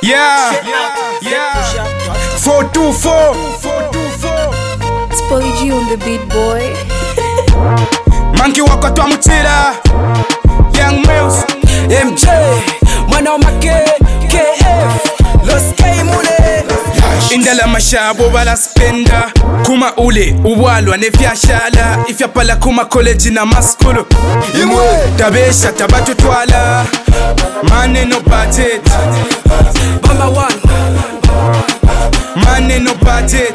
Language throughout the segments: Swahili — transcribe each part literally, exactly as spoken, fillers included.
Yeah, yeah. four two four. It's Polly G on the beat, boy. Monkey wako twamutira. Young Mills, M J, mwana wa make, K F, Los K Mule. indala mashabo bala spenda. Kuma ule, uwalwa ne vyashala. Ifya pala kuma college na maskulu. Imwe, tabesha tabatu twala. Money no budget. Bamba one. Money no budget.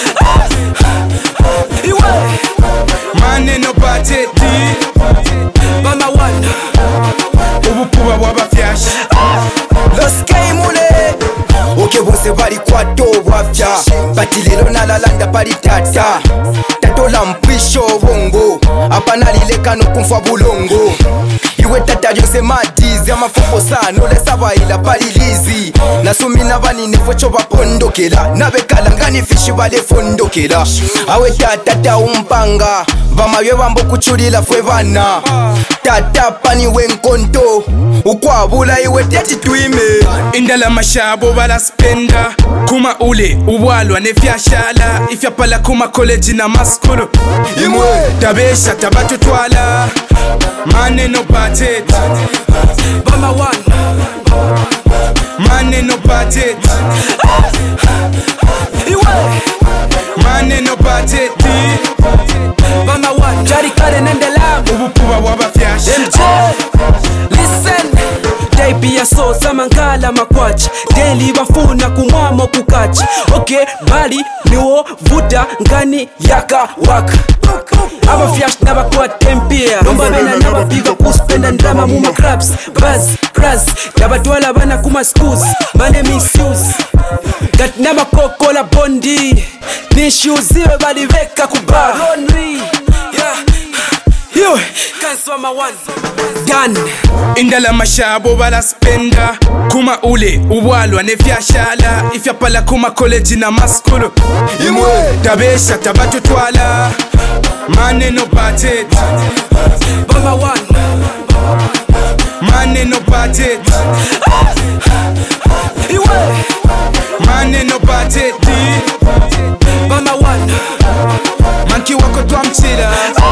Iwe, Money no budget. Bamba one. Ubupuba waba fyash. Los K Mule. Oke bose bali kwato wafya Bati lelo nalalanda pali tata Tatola mpisho bongo Apa nalileka no kumfa bulongo Iwe tata yose madizi Amafuko sano lesa baila pali lizi Nasumina bani nefwecho bapondokela Nabekala ngani fishi bale fondokela Awe tata ta umpanga Bamawe bambo kuchulila fwe bana Tata pani wenkonto Ukwabula iwe teti tuime Indala mashabo bala spenda. Kuma ule, uwalwa ne vyashala. Ifya pala kuma college na maskulu. Imwe, tabesha tabatu twala. Money no budget. Bamba one. Money no budget. Iwe, Money no budget. Bamba one. Jari kare nende lamu Ubupuba waba fyash. M J, listen. Day pia so samankala makwachi Daily bafuna kumwamo kukachi Okay, bali niwo vuta ngani yaka waka Aba fyash naba kwa tempia Nomba bena naba piva kuspenda ndrama muma crabs Buzz, cruzz, naba tuwala bana kuma schools Mane misuse Gat naba kokola bondi Nishuziwe bali veka kubar Lonely, yeah Yo, kanswama one Done. Indala mashabo bala spenda. Kuma ule, uwalwa ne vyashala. Ifya pala kuma college na maskulu. Imwe, tabesha tabatu twala. Money no budget. Bamba one. Money no budget. Iwe, Money no budget. Bamba one. Monkey wako twamutira.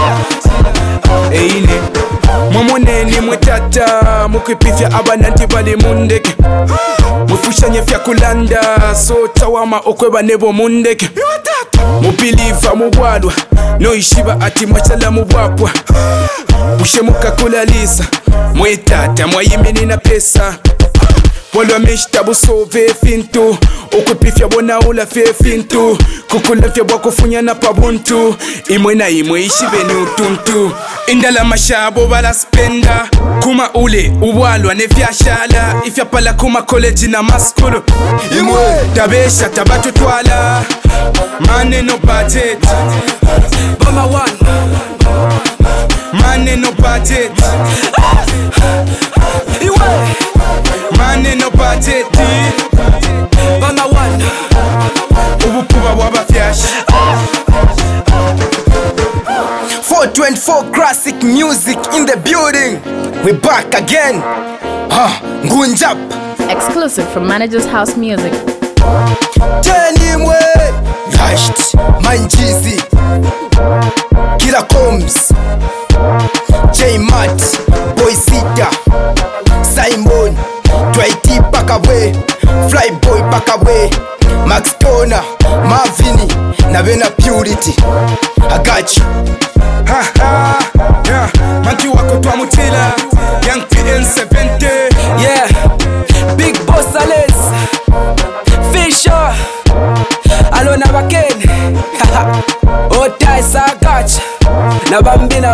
Eine mwamoneni mwetata mukwipithya abananti bali mundeke mufushanye fya kulanda so tawama okweba nebo mundeke mupiliva mubwalwa noishiba ati mwachala mubwapwa mushemuka kulalisa mwetata mwayimini na pesa walwa meshita busove fintu ukwipithya bona ula fe fintu kukulafya bwakufunya na pabuntu imwe na imwe ishibeni utuntu indala mashabo bala spenda. Kuma ule, uwalwa ne vyashala. Ifya pala kuma college na maskulu. Imwe, tabesha tabatu twala. Money no budget. Bamba one. Money no budget. Iwe, Money no budget. Bamba one. Ubupuba waba fyash. four twenty-four classic music in the building. We back again. Huh, Ngunjap. Exclusive from Manager's House Music. Tenimwe. Lasht. Manjizi. Killer Combs. J Matt. Boy Sita. Simon. Dwighty Pakaway. Flyboy Pakaway. Max Toner. Marvini. Navena Purity. I got you. Ha ha, yeah. Monkey wako twamutira. Young P N seventy. Yeah, Big Boss Alex Fisher Alona Baken Otai Sagach Nabambi na